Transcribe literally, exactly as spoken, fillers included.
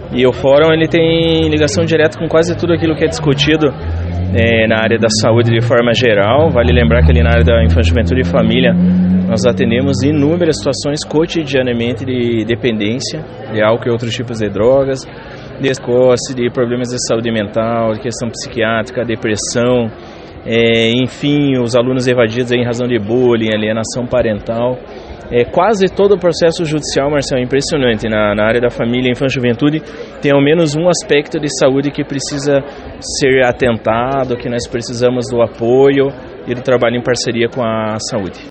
E o fórum ele tem ligação direta com quase tudo aquilo que é discutido é, na área da saúde de forma geral. Vale lembrar que ali na área da infância, juventude e família nós atendemos inúmeras situações cotidianamente de dependência de álcool e outros tipos de drogas, de escoce, de problemas de saúde mental, de questão psiquiátrica, depressão, é, enfim, os alunos evadidos em razão de bullying, alienação parental. É, quase todo o processo judicial, Marcelo, é impressionante. Na, na área da família, infância e juventude, tem ao menos um aspecto de saúde que precisa ser atentado, que nós precisamos do apoio e do trabalho em parceria com a saúde.